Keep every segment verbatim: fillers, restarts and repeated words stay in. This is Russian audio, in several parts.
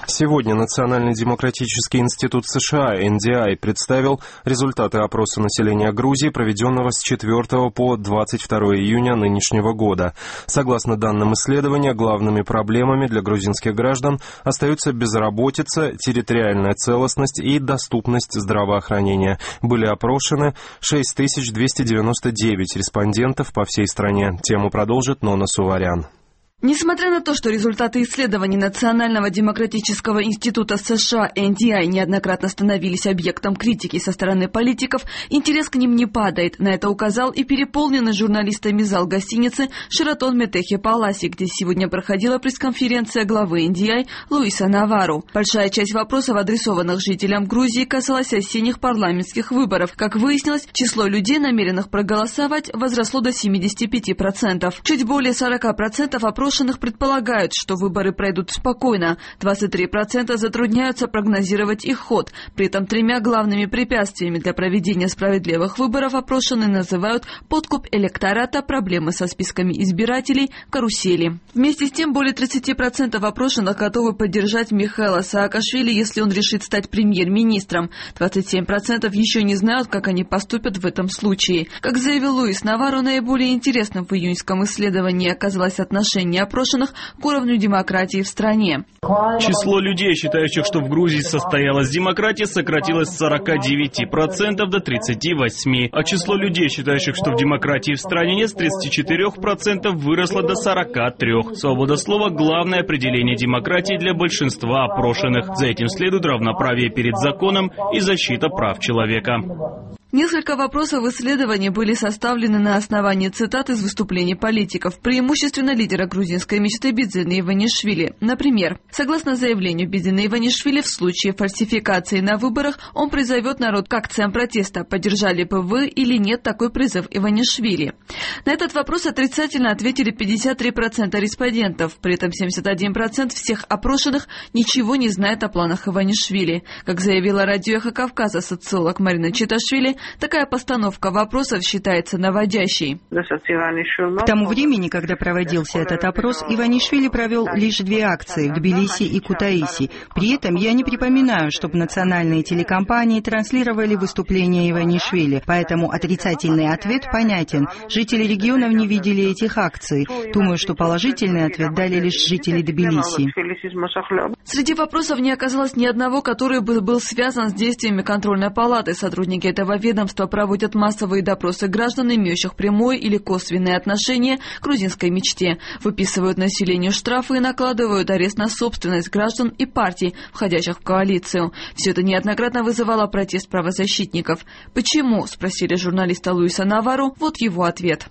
Сегодня Национальный демократический институт США эн ди ай представил результаты опроса населения Грузии, проведенного с четвёртого по двадцать второе июня нынешнего года. Согласно данным исследования, главными проблемами для грузинских граждан остаются безработица, территориальная целостность и доступность здравоохранения. Были опрошены шесть тысяч двести девяносто девять респондентов по всей стране. Тему продолжит Нона Суварян. Несмотря на то, что результаты исследований Национального демократического института США эн ди ай неоднократно становились объектом критики со стороны политиков, интерес к ним не падает. На это указал и переполненный журналистами зал гостиницы «Шератон Метехи Паласи», где сегодня проходила пресс-конференция главы эн ди ай Луиса Навару. Большая часть вопросов, адресованных жителям Грузии, касалась осенних парламентских выборов. Как выяснилось, число людей, намеренных проголосовать, возросло до семидесяти пяти процентов. Чуть более сорока процентов опрошенных предполагают, что выборы пройдут спокойно. двадцать три процента затрудняются прогнозировать их ход. При этом тремя главными препятствиями для проведения справедливых выборов опрошенные называют подкуп электората, проблемы со списками избирателей, карусели. Вместе с тем, более тридцати процентов опрошенных готовы поддержать Михаила Саакашвили, если он решит стать премьер-министром. двадцать семь процентов еще не знают, как они поступят в этом случае. Как заявил Луис Навару, наиболее интересным в июньском исследовании оказалось отношение опрошенных к уровню демократии в стране. Число людей, считающих, что в Грузии состоялась демократия, сократилось с сорока девяти процентов до тридцати восьми процентов, а число людей, считающих, что в демократии в стране нет, с тридцати четырёх процентов выросло до сорока трёх процентов. Свобода слова – главное определение демократии для большинства опрошенных. За этим следует равноправие перед законом и защита прав человека. Несколько вопросов в исследовании были составлены на основании цитат из выступлений политиков, преимущественно лидера грузинской мечты Бидзина Иванишвили. Например, согласно заявлению Бидзина Иванишвили, в случае фальсификации на выборах он призовет народ к акциям протеста, поддержали бы вы или нет такой призыв Иванишвили. На этот вопрос отрицательно ответили пятьдесят три процента респондентов, при этом семьдесят один процент всех опрошенных ничего не знает о планах Иванишвили. Как заявила радио «Эхо Кавказа» социолог Марина Читашвили, такая постановка вопросов считается наводящей. К тому времени, когда проводился этот опрос, Иванишвили провел лишь две акции в Тбилиси и Кутаиси. При этом я не припоминаю, чтобы национальные телекомпании транслировали выступления Иванишвили. Поэтому отрицательный ответ понятен. Жители регионов не видели этих акций. Думаю, что положительный ответ дали лишь жители Тбилиси. Среди вопросов не оказалось ни одного, который бы был связан с действиями контрольной палаты. Сотрудники этого ведомства проводят массовые допросы граждан, имеющих прямое или косвенное отношение к грузинской мечте. Выписывают населению штрафы и накладывают арест на собственность граждан и партий, входящих в коалицию. Все это неоднократно вызывало протест правозащитников. Почему? Спросили журналиста Луиса Навару. Вот его ответ.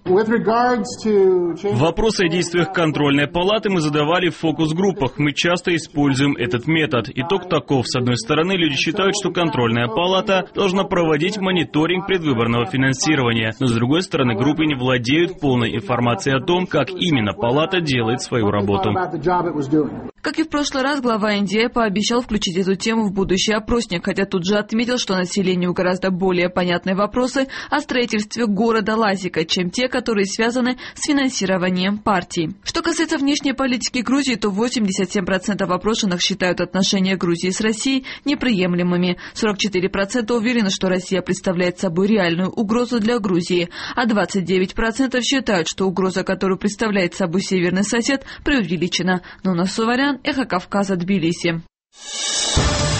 Вопросы о действиях контрольной палаты мы задавали в фокус-группах. Мы часто используем этот метод. Итог таков. С одной стороны, люди считают, что контрольная палата должна проводить мониторинг предвыборного финансирования. Но с другой стороны, группы не владеют полной информацией о том, как именно палата делает свою работу. Как и в прошлый раз, глава эн ди ай пообещал включить эту тему в будущий опросник, хотя тут же отметил, что населению гораздо более понятны вопросы о строительстве города Лазика, чем те, которые связаны с финансированием партий. Что касается внешней политики Грузии, то восемьдесят семь процентов опрошенных считают отношения Грузии с Россией неприемлемыми. сорок четыре процента уверены, что Россия представляет собой реальную угрозу для Грузии, а двадцать девять процентов считают, что угроза, которую представляет собой северный сосед, преувеличена. Нона Суварян, Эхо Кавказа, Тбилиси.